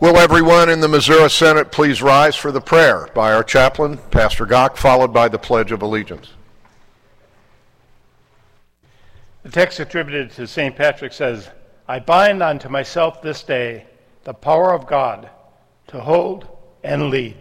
Will everyone in the Missouri Senate please rise for the prayer by our chaplain, Pastor Gock, followed by the Pledge of Allegiance. The text attributed to St. Patrick says, I bind unto myself this day the power of God to hold and lead.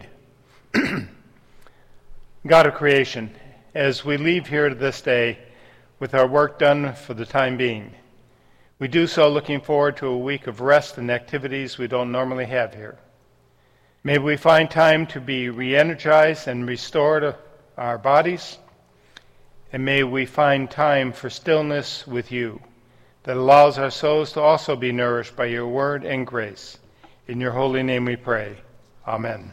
God of creation, as we leave here this day with our work done for the time being, we do so looking forward to a week of rest and activities we don't normally have here. May we find time to be re-energized and restore to our bodies, and may we find time for stillness with you that allows our souls to also be nourished by your word and grace. In your holy name we pray. Amen.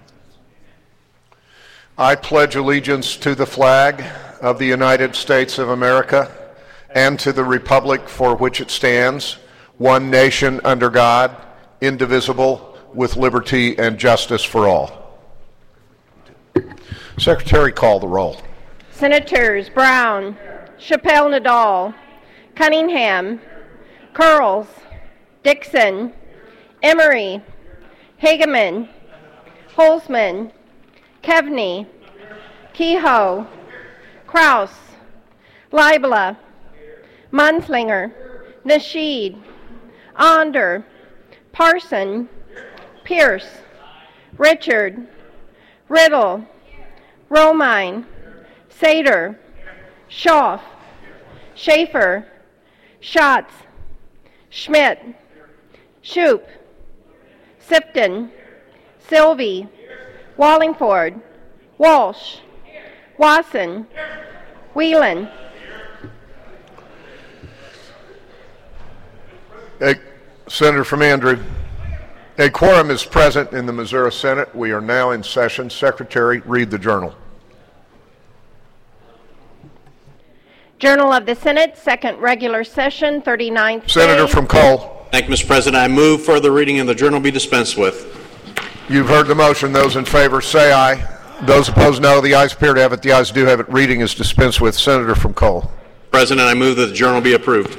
I pledge allegiance to the flag of the United States of America and to the republic for which it stands, one nation under God, indivisible, with liberty and justice for all. Secretary, call the roll. Senators Brown, Chappelle-Nadal, Cunningham, Curls, Dixon, Emery, Hageman, Holzman, Kevney, Kehoe, Kraus, Leibler, Munslinger, Nasheed, Onder, Parson, Pierce, Richard, Riddle, Romine, Sater, Schaaf, Schaefer, Schatz, Schmidt, Shoup, Sipton, Sylvie, Wallingford, Walsh, Wasson, Whelan. Senator from Andrew. A quorum is present in the Missouri Senate. We are now in session. Secretary, read the journal. Journal of the Senate, second regular session, 39th Senator day. from Cole. Thank you, Mr. President. I move further reading of the journal be dispensed with. You've heard the motion. Those in favor say aye. Those opposed, no. The ayes appear to have it. The ayes do have it. Reading is dispensed with. Senator from Cole. President, I move that the journal be approved.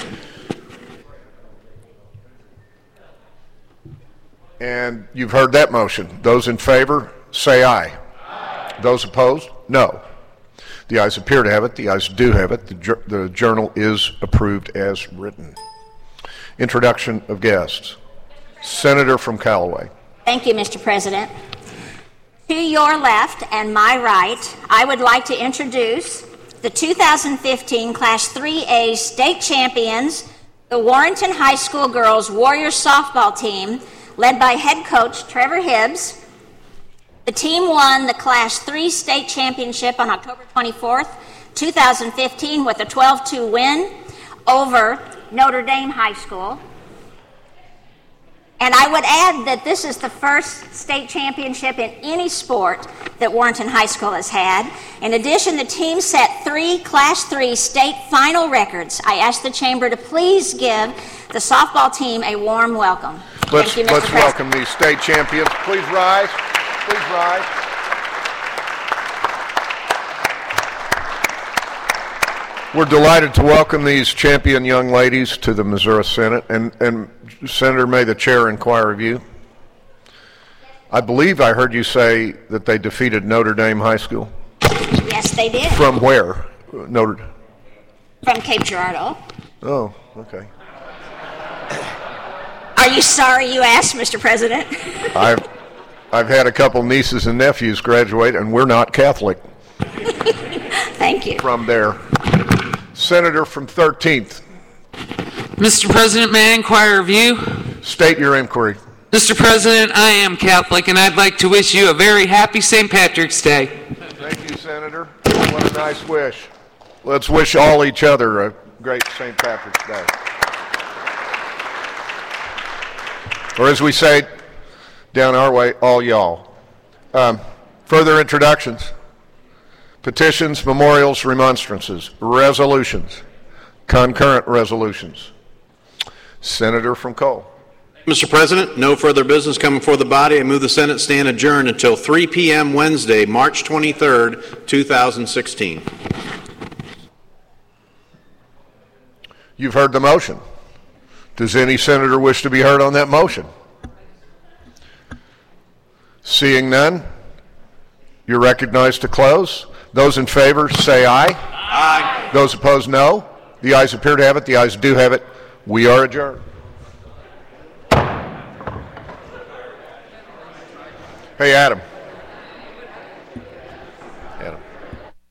And you've heard that motion. Those in favor say aye. Aye. Those opposed, no. The ayes appear to have it. The ayes do have it. The journal is approved as written. Introduction of guests. Senator from Callaway. Thank you, Mr. President. To your left and my right, I would like to introduce the 2015 Class 3A state champions, the Warrenton High School Girls Warriors softball team, led by head coach Trevor Hibbs. The team won the Class 3 state championship on October 24th, 2015 with a 12-2 win over Notre Dame High School. And I would add that this is the first state championship in any sport that Warrenton High School has had. In addition, the team set 3 Class 3 state final records. I ask the Chamber to please give the softball team a warm welcome. Let's welcome these state champions. Please rise. Please rise. We're delighted to welcome these champion young ladies to the Missouri Senate. And Senator, may the chair inquire of you. I believe I heard you say that they defeated Notre Dame High School. Yes, they did. From where? From Cape Girardeau. Oh, okay. Are you sorry you asked, Mr. President? I've had a couple nieces and nephews graduate, and we're not Catholic. Thank you. From there. Senator from 13th. Mr. President, may I inquire of you? State your inquiry. Mr. President, I am Catholic, and I'd like to wish you a very happy St. Patrick's Day. Thank you, Senator. What a nice wish. Let's wish all each other a great St. Patrick's Day. Or as we say down our way, all y'all. Further introductions. Petitions, memorials, remonstrances, resolutions, concurrent resolutions. Senator from Cole. Mr. President, no further business coming before the body. I move the Senate stand adjourned until 3 p.m. Wednesday, March 23rd, 2016. You've heard the motion. Does any senator wish to be heard on that motion? Seeing none, you're recognized to close. Those in favor say aye. Aye. Those opposed, no. The ayes appear to have it. The ayes do have it. We are adjourned. Hey, Adam.